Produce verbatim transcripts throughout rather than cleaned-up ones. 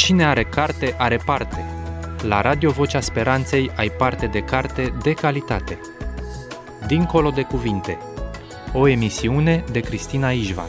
Cine are carte, are parte. La Radio Vocea Speranței ai parte de carte de calitate. Dincolo de cuvinte. O emisiune de Cristina Ișvan.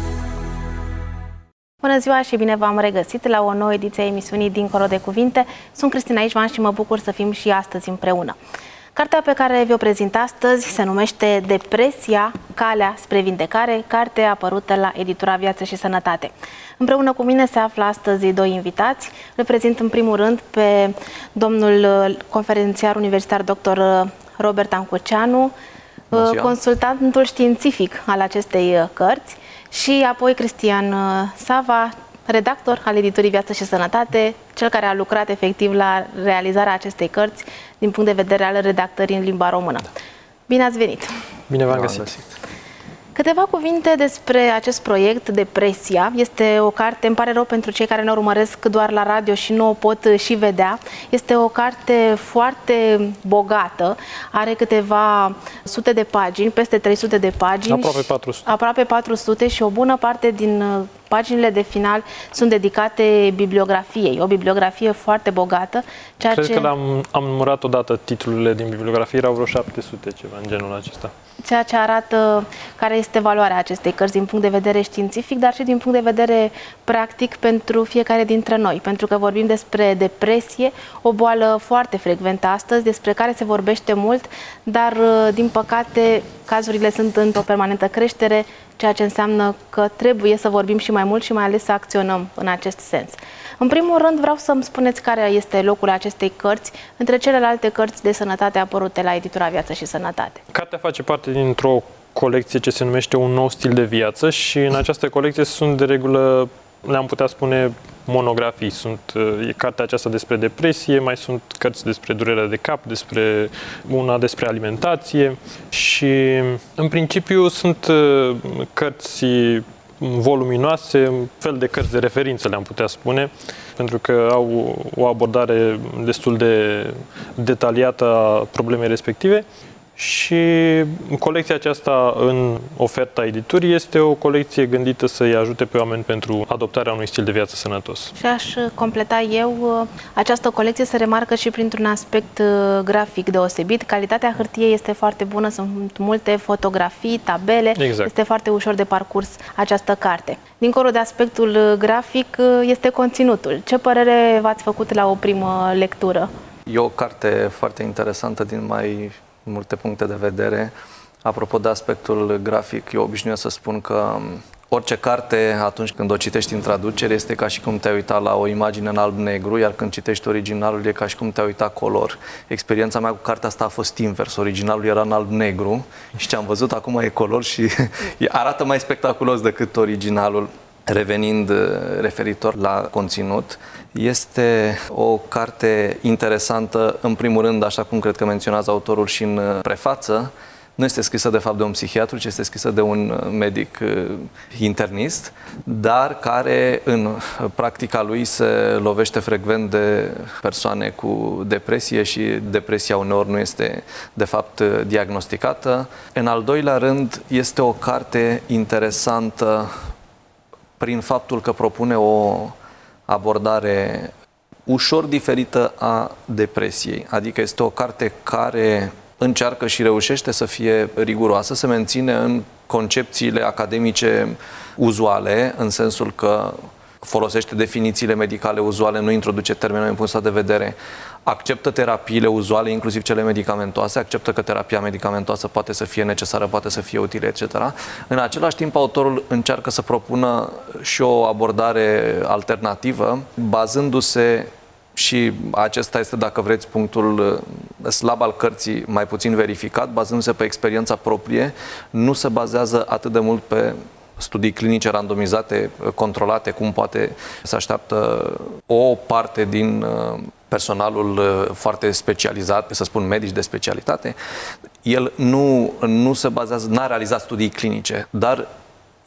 Bună ziua și bine v-am regăsit la o nouă ediție a emisiunii Dincolo de cuvinte. Sunt Cristina Ișvan și mă bucur să fim și astăzi împreună. Cartea pe care vi-o prezint astăzi se numește Depresia, calea spre vindecare, carte apărută la editura Viață și Sănătate. Împreună cu mine se află astăzi doi invitați. Le prezint în primul rând pe domnul conferențiar universitar doctor Robert Ancuceanu, consultantul științific al acestei cărți, și apoi Cristian Sava, redactor al editurii Viață și Sănătate, cel care a lucrat efectiv la realizarea acestei cărți din punct de vedere al redactării în limba română. Bine ați venit! Bine v-am găsit! Câteva cuvinte despre acest proiect, Depresia. Este o carte, îmi pare rău pentru cei care ne urmăresc doar la radio și nu o pot și vedea. Este o carte foarte bogată, are câteva sute de pagini, peste trei sute de pagini. Aproape patru sute. Aproape patru sute și o bună parte din paginile de final sunt dedicate bibliografiei. O bibliografie foarte bogată. Ceea Cred ce... că am, am numărat odată titlurile din bibliografie, erau vreo șapte sute, ceva în genul acesta. Ceea ce arată care este valoarea acestei cărți din punct de vedere științific, dar și din punct de vedere practic pentru fiecare dintre noi. Pentru că vorbim despre depresie, o boală foarte frecventă astăzi, despre care se vorbește mult, dar din păcate cazurile sunt într-o permanentă creștere, ceea ce înseamnă că trebuie să vorbim și mai mult și mai ales să acționăm în acest sens. În primul rând vreau să-mi spuneți care este locul acestei cărți între celelalte cărți de sănătate apărute la editura Viață și Sănătate. Cartea face parte dintr-o colecție ce se numește Un nou stil de viață și în această colecție sunt de regulă, le-am putea spune, monografii. Sunt, e cartea aceasta despre depresie, mai sunt cărți despre durerea de cap, despre una despre alimentație și în principiu sunt cărți voluminoase, un fel de cărți de referință, le-am putea spune, pentru că au o abordare destul de detaliată a problemei respective. Și colecția aceasta în oferta editurii este o colecție gândită să-i ajute pe oameni pentru adoptarea unui stil de viață sănătos. Și aș completa eu, această colecție se remarcă și printr-un aspect grafic deosebit. Calitatea hârtiei este foarte bună, sunt multe fotografii, tabele, exact. Este foarte ușor de parcurs această carte. Dincolo de aspectul grafic este conținutul. Ce părere v-ați făcut la o primă lectură? E o carte foarte interesantă din mai multe puncte de vedere. Apropo de aspectul grafic, eu obișnuiesc să spun că orice carte, atunci când o citești în traducere, este ca și cum te-ai uitat la o imagine în alb-negru, iar când citești originalul, e ca și cum te-ai uitat color. Experiența mea cu cartea asta a fost invers. Originalul era în alb-negru și ce am văzut acum e color și arată mai spectaculos decât originalul. Revenind referitor la conținut, este o carte interesantă, în primul rând, așa cum cred că menționează autorul și în prefață. Nu este scrisă de fapt de un psihiatru, ci este scrisă de un medic internist, dar care în practica lui se lovește frecvent de persoane cu depresie și depresia uneori nu este de fapt diagnosticată. În al doilea rând, este o carte interesantă prin faptul că propune o abordare ușor diferită a depresiei. Adică este o carte care încearcă și reușește să fie riguroasă, să menține în concepțiile academice uzuale, în sensul că folosește definițiile medicale uzuale, nu introduce termenul în punctul de vedere, acceptă terapiile uzuale, inclusiv cele medicamentoase, acceptă că terapia medicamentoasă poate să fie necesară, poate să fie utilă, et cetera. În același timp, autorul încearcă să propună și o abordare alternativă, bazându-se, și acesta este, dacă vreți, punctul slab al cărții, mai puțin verificat, bazându-se pe experiența proprie, nu se bazează atât de mult pe studii clinice randomizate, controlate, cum poate să așteaptă o parte din personalul foarte specializat, să spun medici de specialitate. El nu, nu se bazează, n-a realizat studii clinice, dar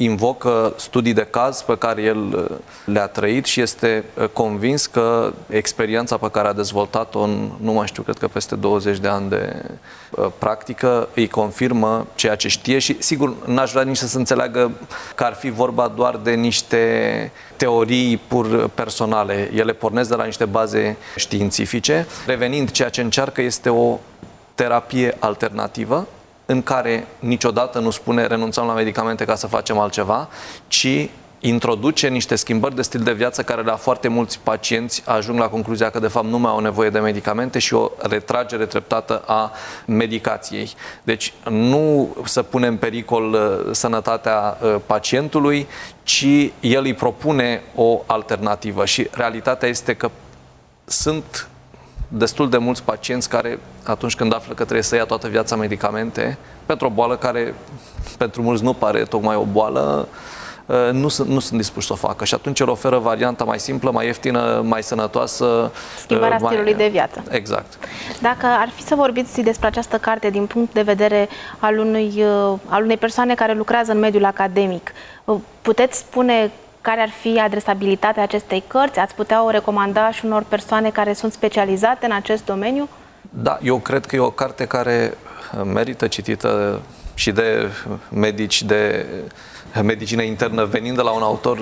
invocă studii de caz pe care el le-a trăit și este convins că experiența pe care a dezvoltat-o în, nu mai știu, cred că peste douăzeci de ani de practică, îi confirmă ceea ce știe și, sigur, n-aș vrea nici să se înțeleagă că ar fi vorba doar de niște teorii pur personale. Ele pornesc de la niște baze științifice. Revenind, ceea ce încearcă este o terapie alternativă în care niciodată nu spune renunțăm la medicamente ca să facem altceva, ci introduce niște schimbări de stil de viață care la foarte mulți pacienți ajung la concluzia că de fapt nu mai au nevoie de medicamente și o retragere treptată a medicației. Deci nu să pune în pericol sănătatea pacientului, ci el îi propune o alternativă și realitatea este că sunt destul de mulți pacienți care, atunci când află că trebuie să ia toată viața medicamente pentru o boală care pentru mulți nu pare tocmai o boală, nu sunt, nu sunt dispuși să o facă și atunci el oferă varianta mai simplă, mai ieftină, mai sănătoasă. Schimbarea mai... stilului de viață. Exact. Dacă ar fi să vorbiți despre această carte din punct de vedere al unui, al unei persoane care lucrează în mediul academic, puteți spune care ar fi adresabilitatea acestei cărți? Ați putea o recomanda și unor persoane care sunt specializate în acest domeniu? Da, eu cred că e o carte care merită citită și de medici, de medicină internă, venind de la un autor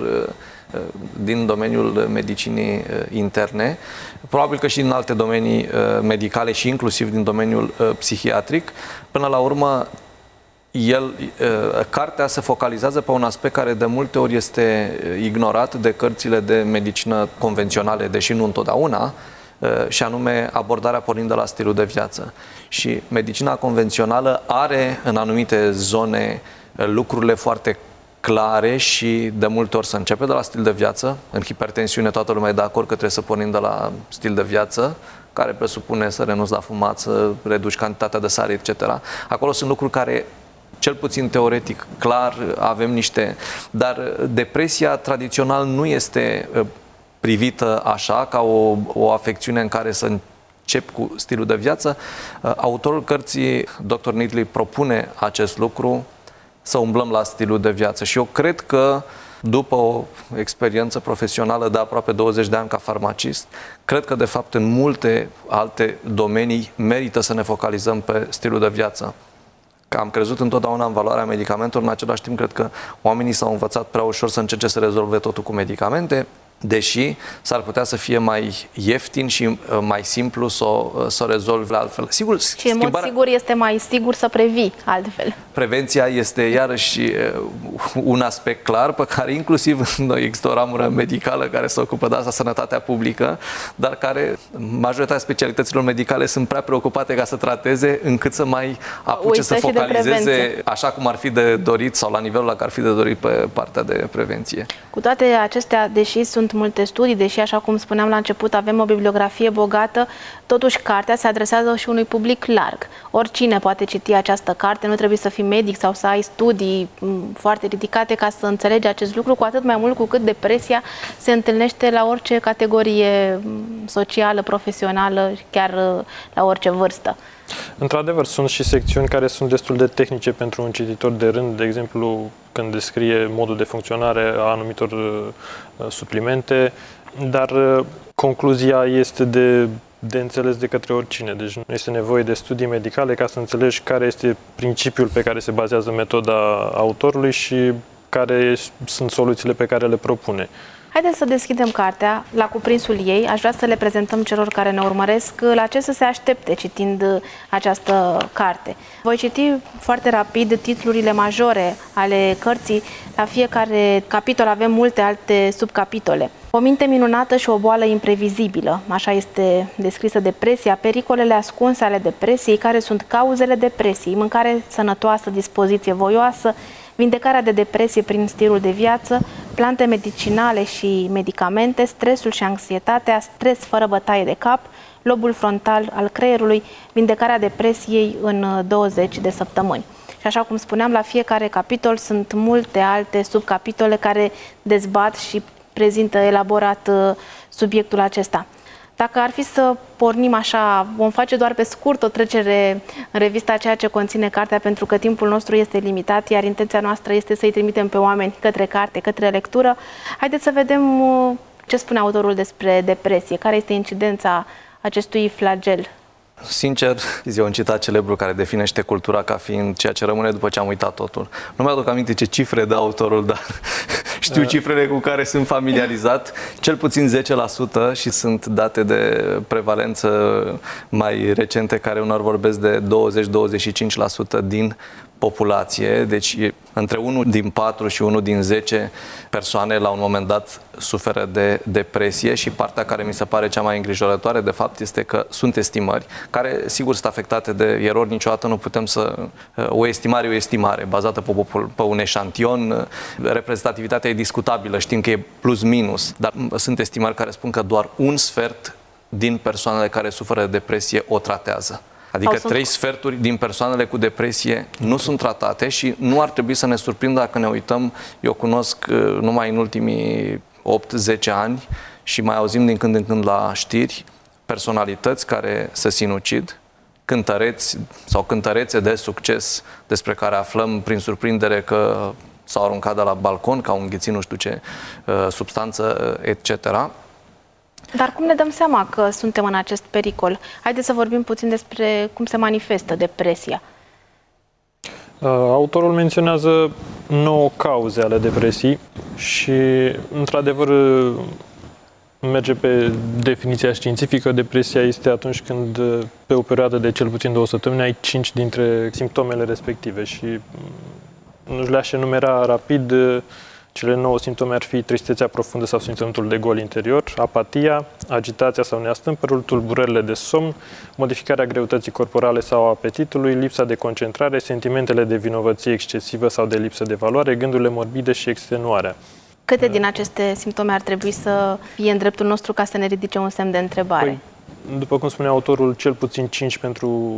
din domeniul medicinii interne, probabil că și din alte domenii medicale și inclusiv din domeniul psihiatric. Până la urmă, El, cartea se focalizează pe un aspect care de multe ori este ignorat de cărțile de medicină convenționale, deși nu întotdeauna, și anume abordarea pornind de la stilul de viață. Și medicina convențională are în anumite zone lucrurile foarte clare și de multe ori se începe de la stil de viață. În hipertensiune toată lumea e de acord că trebuie să pornim de la stil de viață, care presupune să renunți la fumat, să reduci cantitatea de sare, et cetera. Acolo sunt lucruri care, cel puțin teoretic, clar, avem niște... Dar depresia tradițional nu este privită așa, ca o, o afecțiune în care să încep cu stilul de viață. Autorul cărții, doctor Needley, propune acest lucru, să umblăm la stilul de viață. Și eu cred că, după o experiență profesională de aproape douăzeci de ani ca farmacist, cred că, de fapt, în multe alte domenii merită să ne focalizăm pe stilul de viață. Că am crezut întotdeauna în valoarea medicamentelor, în același timp cred că oamenii s-au învățat prea ușor să încerce să rezolve totul cu medicamente, deși s-ar putea să fie mai ieftin și mai simplu să o, să o rezolvi altfel. Sigur, și în schimbarea... mod sigur este mai sigur să previi altfel. Prevenția este iarăși un aspect clar pe care inclusiv noi există o ramură medicală care se ocupă de asta, sănătatea publică, dar care majoritatea specialităților medicale sunt prea preocupate ca să trateze încât să mai apuce Uită să focalizeze așa cum ar fi de dorit sau la nivelul la care ar fi de dorit pe partea de prevenție. Cu toate acestea, deși sunt multe studii, deși, așa cum spuneam la început, avem o bibliografie bogată, totuși cartea se adresează și unui public larg. Oricine poate citi această carte, nu trebuie să fii medic sau să ai studii foarte ridicate ca să înțelegi acest lucru, cu atât mai mult cu cât depresia se întâlnește la orice categorie socială, profesională, chiar la orice vârstă. Într-adevăr, sunt și secțiuni care sunt destul de tehnice pentru un cititor de rând, de exemplu, când descrie modul de funcționare a anumitor uh, suplimente, dar uh, concluzia este de, de înțeles de către oricine. Deci nu este nevoie de studii medicale ca să înțelegi care este principiul pe care se bazează metoda autorului și care sunt soluțiile pe care le propune. Haideți să deschidem cartea la cuprinsul ei. Aș vrea să le prezentăm celor care ne urmăresc la ce să se aștepte citind această carte. Voi citi foarte rapid titlurile majore ale cărții. La fiecare capitol avem multe alte subcapitole. O minte minunată și o boală imprevizibilă. Așa este descrisă depresia, pericolele ascunse ale depresiei, care sunt cauzele depresiei, mâncare sănătoasă, dispoziție voioasă, vindecarea de depresie prin stilul de viață, plante medicinale și medicamente, stresul și anxietatea, stres fără bătaie de cap, lobul frontal al creierului, vindecarea depresiei în douăzeci de săptămâni. Și așa cum spuneam, la fiecare capitol sunt multe alte subcapitole care dezbat și prezintă elaborat subiectul acesta. Dacă ar fi să pornim așa, vom face doar pe scurt o trecere în revista ceea ce conține cartea, pentru că timpul nostru este limitat, iar intenția noastră este să-i trimitem pe oameni către carte, către lectură. Haideți să vedem ce spune autorul despre depresie, care este incidența acestui flagel. Sincer, e un citat celebru care definește cultura ca fiind ceea ce rămâne după ce am uitat totul. Nu mi-aduc aminte ce cifre dă autorul, dar știu cifrele cu care sunt familiarizat, cel puțin zece la sută, și sunt date de prevalență mai recente care unor vorbesc de douăzeci la douăzeci și cinci la sută din populație, deci între unul din patru și unul din zece persoane la un moment dat suferă de depresie, și partea care mi se pare cea mai îngrijorătoare de fapt este că sunt estimări care sigur sunt afectate de erori, niciodată nu putem să... O estimare e o estimare bazată pe, pe un eșantion, reprezentativitatea e discutabilă, știm că e plus minus, dar sunt estimări care spun că doar un sfert din persoanele care suferă de depresie o tratează. Adică sunt... trei sferturi din persoanele cu depresie nu sunt tratate și nu ar trebui să ne surprindă dacă ne uităm. Eu cunosc numai în ultimii opt zece ani și mai auzim din când în când la știri personalități care se sinucid, cântăreți sau cântărețe de succes despre care aflăm prin surprindere că s-au aruncat de la balcon, că au înghițit nu știu ce substanță, et cetera. Dar cum ne dăm seama că suntem în acest pericol? Haideți să vorbim puțin despre cum se manifestă depresia. Autorul menționează nouă cauze ale depresiei și, într-adevăr, merge pe definiția științifică. Depresia este atunci când, pe o perioadă de cel puțin două săptămâni, ai cinci dintre simptomele respective și nu le-aș enumera rapid. Cele nouă simptome ar fi tristețea profundă sau simțământul de gol interior, apatia, agitația sau neastâmpărul, tulburările de somn, modificarea greutății corporale sau a apetitului, lipsa de concentrare, sentimentele de vinovăție excesivă sau de lipsă de valoare, gândurile morbide și extenuarea. Câte din aceste simptome ar trebui să fie în dreptul nostru ca să ne ridice un semn de întrebare? Păi, după cum spunea autorul, cel puțin cinci pentru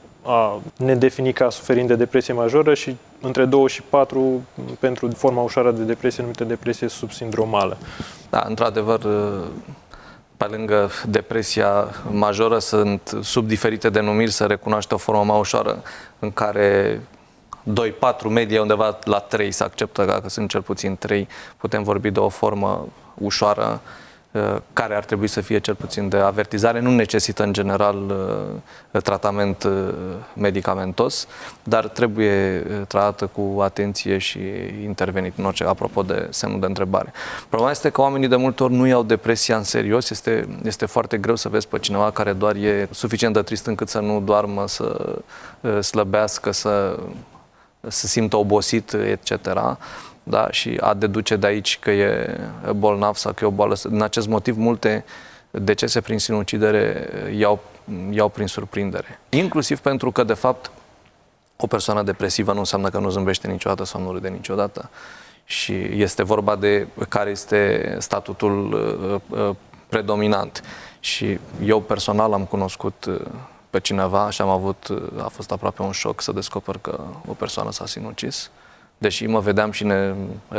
a ne defini ca suferind de depresie majoră și între două și patru pentru forma ușoară de depresie numită depresie subsindromală. Da, într-adevăr, pe lângă depresia majoră sunt sub diferite denumiri, se recunoaște o formă mai ușoară în care doi patru media undeva la trei se acceptă, dacă sunt cel puțin trei, putem vorbi de o formă ușoară care ar trebui să fie cel puțin de avertizare. Nu necesită în general tratament medicamentos, dar trebuie tratată cu atenție și intervenit în orice, apropo de semnul de întrebare. Problema este că oamenii de multe ori nu iau depresia în serios. Este, este foarte greu să vezi pe cineva care doar e suficient de trist încât să nu doarmă, să slăbească, să, să simtă obosit, et cetera. Da, și a deduce de aici că e bolnav sau că e o boală. Din acest motiv, multe decese prin sinucidere iau, iau prin surprindere. Inclusiv pentru că, de fapt, o persoană depresivă nu înseamnă că nu zâmbește niciodată sau nu râde niciodată. Și este vorba de care este statutul uh, predominant. Și eu personal am cunoscut uh, pe cineva și am avut, uh, a fost aproape un șoc să descoper că o persoană s-a sinucis. Deși mă vedeam și ne,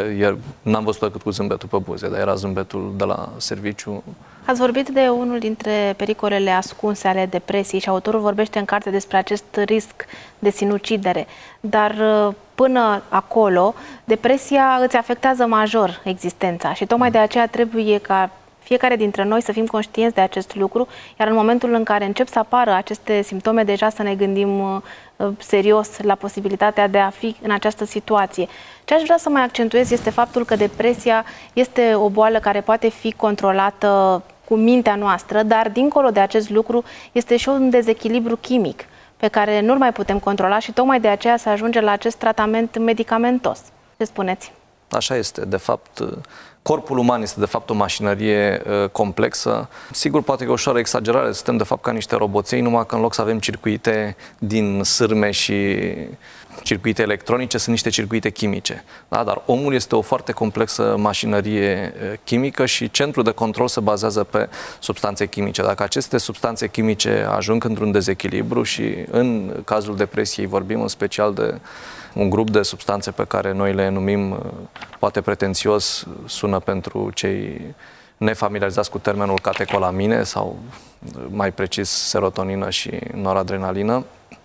n-am văzut decât cu zâmbetul pe buze, dar era zâmbetul de la serviciu. Ați vorbit de unul dintre pericolele ascunse ale depresiei și autorul vorbește în carte despre acest risc de sinucidere. Dar până acolo, depresia îți afectează major existența și tocmai de aceea trebuie ca fiecare dintre noi să fim conștienți de acest lucru, iar în momentul în care încep să apară aceste simptome, deja să ne gândim uh, serios la posibilitatea de a fi în această situație. Ce aș vrea să mai accentuez este faptul că depresia este o boală care poate fi controlată cu mintea noastră, dar dincolo de acest lucru este și un dezechilibru chimic pe care nu-l mai putem controla și tocmai de aceea se ajunge la acest tratament medicamentos. Ce spuneți? Așa este, de fapt. Corpul uman este de fapt o mașinărie uh, complexă. Sigur, poate că e o ușoară exagerare, suntem de fapt ca niște roboței, numai că în loc să avem circuite din sârme și circuite electronice, sunt niște circuite chimice. Da? Dar omul este o foarte complexă mașinărie uh, chimică și centrul de control se bazează pe substanțe chimice. Dacă aceste substanțe chimice ajung într-un dezechilibru și în cazul depresiei vorbim în special de un grup de substanțe pe care noi le numim, poate pretențios sună pentru cei nefamiliarizați cu termenul catecolamine sau mai precis serotonină și noradrenalină.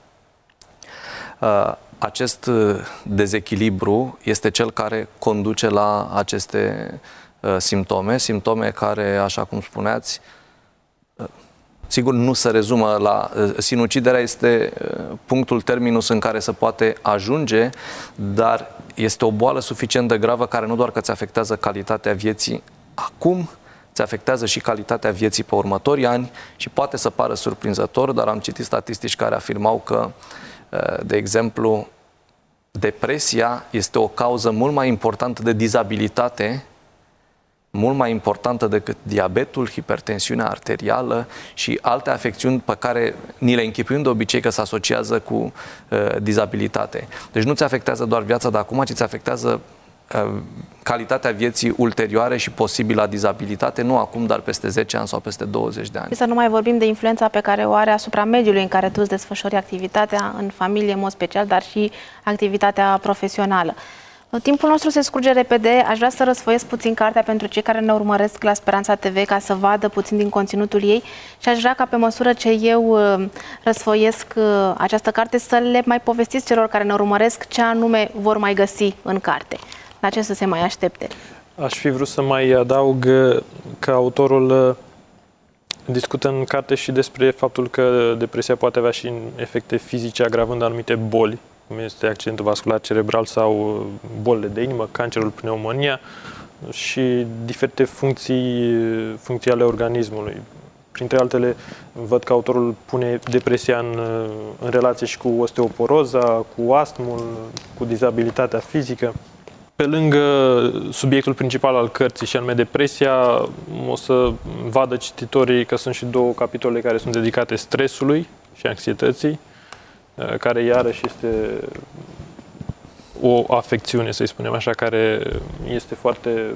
Acest dezechilibru este cel care conduce la aceste simptome, simptome care, așa cum spuneați, sigur nu se rezumă la... Sinuciderea este punctul terminus în care se poate ajunge, dar este o boală suficient de gravă care nu doar că îți afectează calitatea vieții acum, îți afectează și calitatea vieții pe următorii ani și poate să pară surprinzător, dar am citit statistici care afirmau că, de exemplu, depresia este o cauză mult mai importantă de dizabilitate, mult mai importantă decât diabetul, hipertensiunea arterială și alte afecțiuni pe care ni le închipuim de obicei că se asociază cu uh, dizabilitate. Deci nu ți afectează doar viața de acum, ci ți afectează uh, calitatea vieții ulterioare și posibilă dizabilitate, nu acum, dar peste zece ani sau peste douăzeci de ani. Și să nu mai vorbim de influența pe care o are asupra mediului în care tu îți desfășori activitatea, în familie în mod special, dar și activitatea profesională. Timpul nostru se scurge repede, aș vrea să răsfoiesc puțin cartea pentru cei care ne urmăresc la Speranța T V ca să vadă puțin din conținutul ei și aș vrea ca pe măsură ce eu răsfoiesc această carte să le mai povestiți celor care ne urmăresc ce anume vor mai găsi în carte, la ce să se mai aștepte. Aș fi vrut să mai adaug că autorul discută în carte și despre faptul că depresia poate avea și efecte fizice agravând anumite boli, cum este accidentul vascular cerebral sau bolile de inimă, cancerul, pneumonia și diferite funcții, funcții ale organismului. Printre altele, văd că autorul pune depresia în, în relație și cu osteoporoza, cu astmul, cu dizabilitatea fizică. Pe lângă subiectul principal al cărții, și anume depresia, o să vadă cititorii că sunt și două capitole care sunt dedicate stresului și anxietății, care iarăși este o afecțiune, să-i spunem așa, care este foarte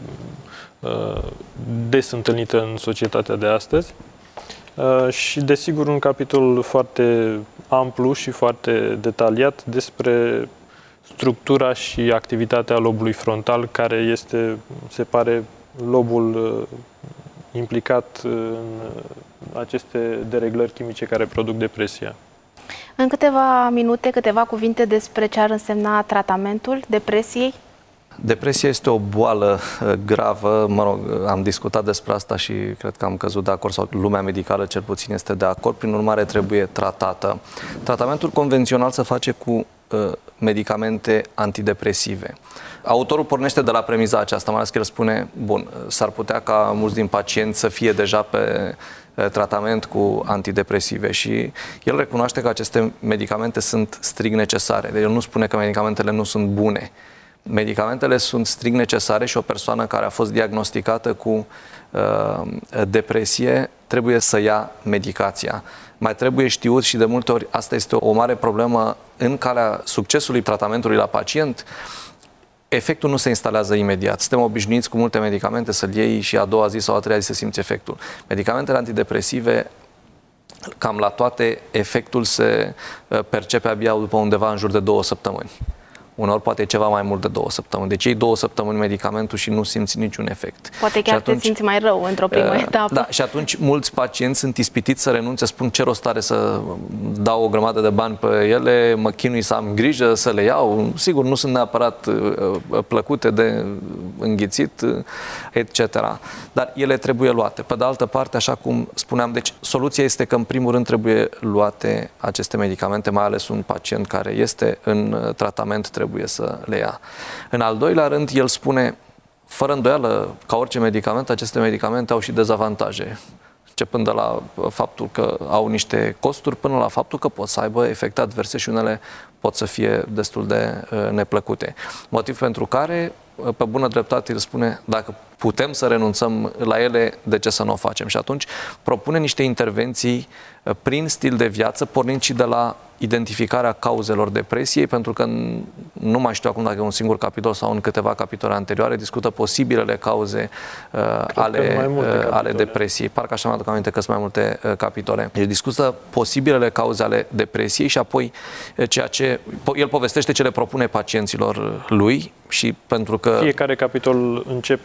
uh, des întâlnită în societatea de astăzi. Uh, și, desigur, un capitol foarte amplu și foarte detaliat despre structura și activitatea lobului frontal, care este, se pare, lobul uh, implicat în aceste dereglări chimice care produc depresia. În câteva minute, câteva cuvinte despre ce ar însemna tratamentul depresiei? Depresia este o boală gravă, mă rog, am discutat despre asta și cred că am căzut de acord, sau lumea medicală cel puțin este de acord, prin urmare trebuie tratată. Tratamentul convențional se face cu uh, medicamente antidepresive. Autorul pornește de la premiza aceasta, mai ales că el spune, bun, s-ar putea ca mulți din pacienți să fie deja pe tratament cu antidepresive și el recunoaște că aceste medicamente sunt strict necesare. Deci el nu spune că medicamentele nu sunt bune. Medicamentele sunt strict necesare și o persoană care a fost diagnosticată cu uh, depresie trebuie să ia medicația. Mai trebuie știut și de multe ori asta este o mare problemă în calea succesului tratamentului la pacient. Efectul nu se instalează imediat. Suntem obișnuiți cu multe medicamente să-l iei și a doua zi sau a treia zi să simți efectul. Medicamentele antidepresive, cam la toate, efectul se percepe abia după undeva în jur de două săptămâni. Uneori poate e ceva mai mult de două săptămâni. Deci iei două săptămâni medicamentul și nu simți niciun efect. Poate chiar atunci, te simți mai rău într-o primă uh, etapă. Da, și atunci mulți pacienți sunt ispitiți să renunțe, spun ce rost are să dau o grămadă de bani pe ele, mă chinui să am grijă să le iau. Sigur, nu sunt neapărat uh, plăcute de înghițit, uh, et cetera. Dar ele trebuie luate. Pe de altă parte, așa cum spuneam, deci soluția este că în primul rând trebuie luate aceste medicamente, mai ales un pacient care este în tratament trebuie trebuie să le ia. În al doilea rând, el spune, fără îndoială, ca orice medicament, aceste medicamente au și dezavantaje, începând de la faptul că au niște costuri până la faptul că pot să aibă efecte adverse și unele pot să fie destul de uh, neplăcute. Motiv pentru care, pe bună dreptate, el spune, dacă putem să renunțăm la ele, de ce să nu o facem? Și atunci propune niște intervenții uh, prin stil de viață, pornind și de la identificarea cauzelor depresiei, pentru că nu mai știu acum dacă e un singur capitol sau în câteva capitole anterioare, discută posibilele cauze uh, ale, uh, ale depresiei. Parcă așa mi-aduc aminte că sunt mai multe uh, capitole. El discută posibilele cauze ale depresiei și apoi uh, ceea ce el povestește ce le propune pacienților lui și pentru că... Fiecare capitol începe cu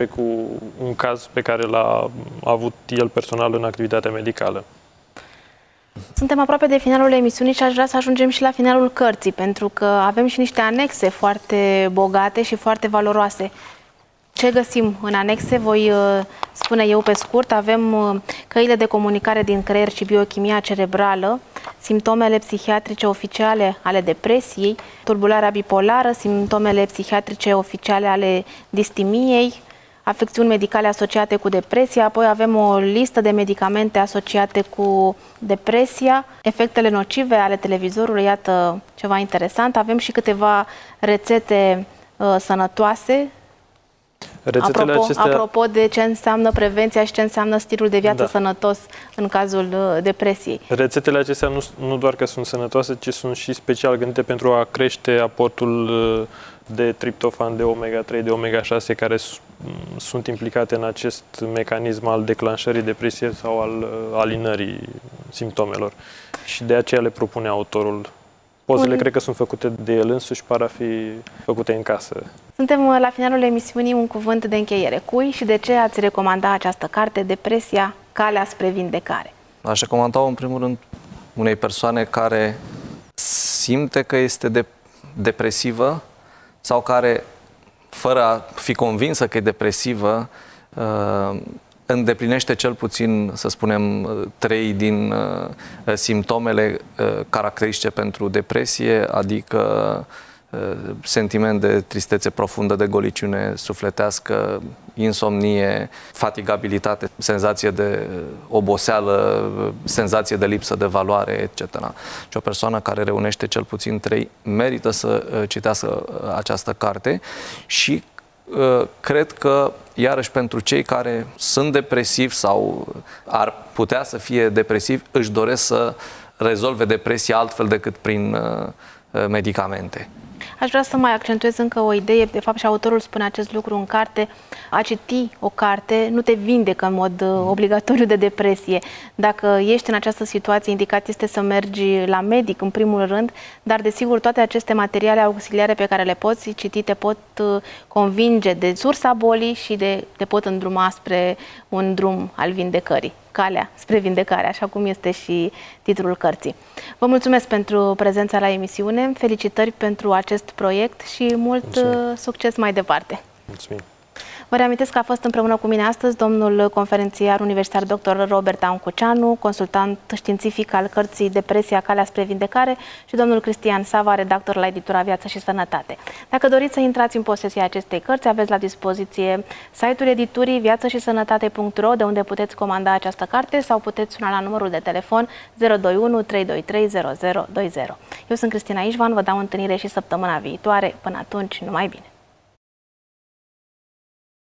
un caz pe care l-a avut el personal în activitatea medicală. Suntem aproape de finalul emisiunii și aș vrea să ajungem și la finalul cărții, pentru că avem și niște anexe foarte bogate și foarte valoroase. Ce găsim în anexe? Voi spune eu pe scurt. Avem căile de comunicare din creier și biochimia cerebrală, simptomele psihiatrice oficiale ale depresiei, turbularea bipolară, simptomele psihiatrice oficiale ale distimiei, afecțiuni medicale asociate cu depresia, apoi avem o listă de medicamente asociate cu depresia, efectele nocive ale televizorului, iată ceva interesant. Avem și câteva rețete uh, sănătoase. Rețetele apropo, acestea... apropo de ce înseamnă prevenția și ce înseamnă stilul de viață da. sănătos în cazul uh, depresiei. Rețetele acestea nu, nu doar că sunt sănătoase, ci sunt și special gândite pentru a crește aportul uh, de triptofan, de omega trei, de omega șase, care sunt implicate în acest mecanism al declanșării depresiei sau al alinării simptomelor. Și de aceea le propune autorul. Pozele Bun. cred că sunt făcute de el însuși, par a fi făcute în casă. Suntem la finalul emisiunii, un cuvânt de încheiere. Cui și de ce ați recomanda această carte, Depresia, calea spre vindecare? Aș recomanda-o în primul rând unei persoane care simte că este de depresivă sau care, fără a fi convinsă că e depresivă, îndeplinește cel puțin, să spunem, trei din simptomele caracteristice pentru depresie, adică sentiment de tristețe profundă, de goliciune sufletească, insomnie, fatigabilitate, senzație de oboseală, senzație de lipsă de valoare, et cetera. Și o persoană care reunește cel puțin trei merită să citească această carte și uh, cred că, iarăși, pentru cei care sunt depresivi sau ar putea să fie depresivi, își doresc să rezolve depresia altfel decât prin uh, medicamente. Aș vrea să mai accentuez încă o idee, de fapt și autorul spune acest lucru în carte. A citi o carte nu te vindecă în mod obligatoriu de depresie. Dacă ești în această situație, indicat este să mergi la medic în primul rând, dar desigur toate aceste materiale auxiliare pe care le poți citi te pot convinge de sursa bolii și de, te pot îndruma spre un drum al vindecării. Calea spre vindecare, așa cum este și titlul cărții. Vă mulțumesc pentru prezența la emisiune, felicitări pentru acest proiect și mult Mulțumim. succes mai departe. Mulțumim. Vă reamintesc că a fost împreună cu mine astăzi domnul conferențiar universitar doctor Robert Ancuceanu, consultant științific al cărții Depresia, calea spre vindecare, și domnul Cristian Sava, redactor la editura Viață și Sănătate. Dacă doriți să intrați în posesia acestei cărți, aveți la dispoziție site-ul editurii viață și sănătate punct ro, de unde puteți comanda această carte, sau puteți suna la numărul de telefon zero doi unu trei doi trei zero zero doi zero. Eu sunt Cristina Ișvan, vă dau întâlnire și săptămâna viitoare. Până atunci, numai bine!